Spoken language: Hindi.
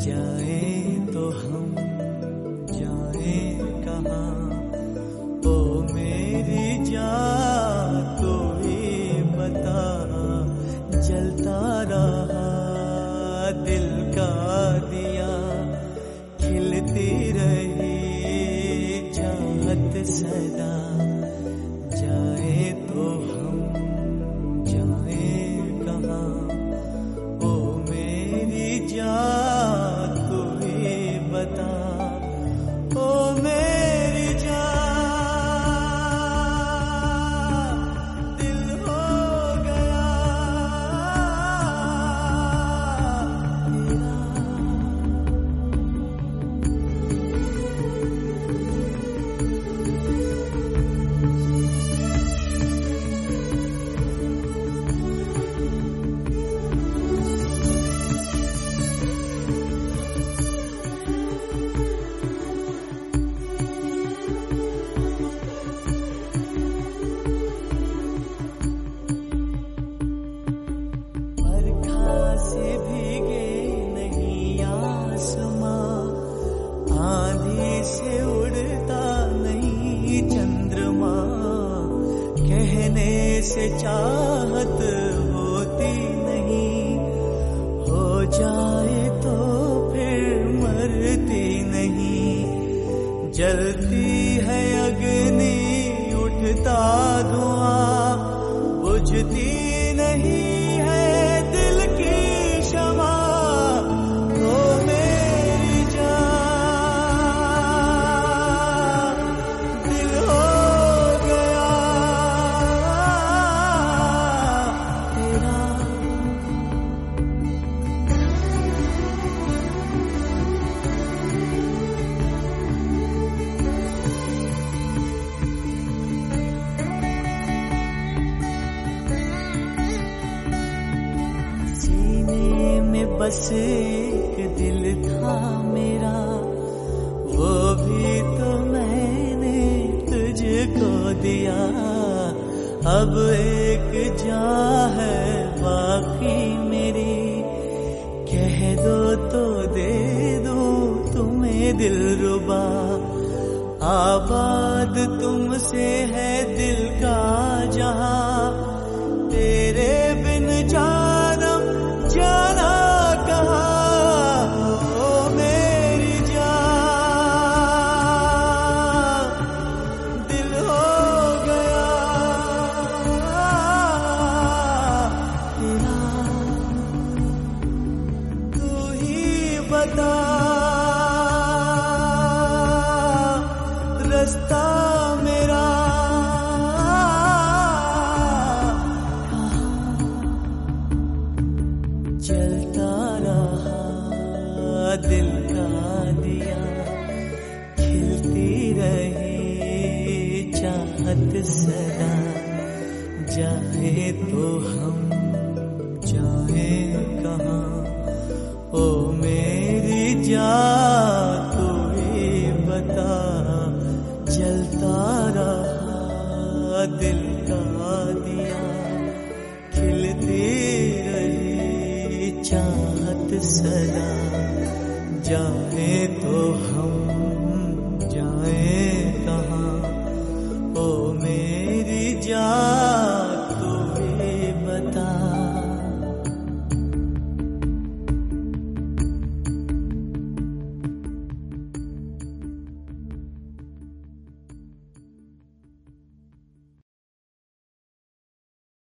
जाए तो हम जाए कहाँ, ओ मेरी जान तू ही बता। जलता रहा दिल का दिया, खिलती रही चाहत सदा। जाए तो हम जाए कहाँ, ओ मेरी जान तू ही बता। ओ मेरी जान दिल हो गया से भीगे नहीं आसमां, आंधी से उड़ता नहीं चंद्रमा। कहने से चाहत होती नहीं, हो जाए तो फिर मरती नहीं। जलती है अग्नि उठता धुआं, बुझती नहीं बस एक दिल था मेरा, वो भी तो मैंने तुझको दिया। अब एक जान है बाकी मेरी, कह दो तो दे दूं तुम्हें दिलरुबा। आबाद तुमसे है दिल का जहां, तेरे बिन जानम जाना बता।